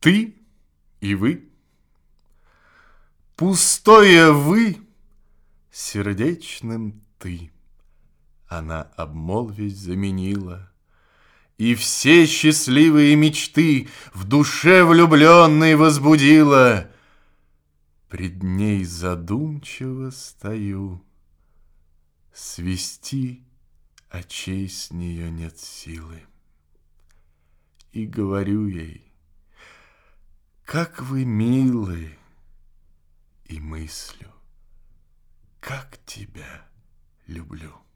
Ты и вы, пустое вы, сердечным ты. Она обмолвись заменила, и все счастливые мечты в душе влюбленной возбудила. Пред ней задумчиво стою, свести очей с нее нет силы. И говорю ей: как вы милы, и мыслю, как тебя люблю.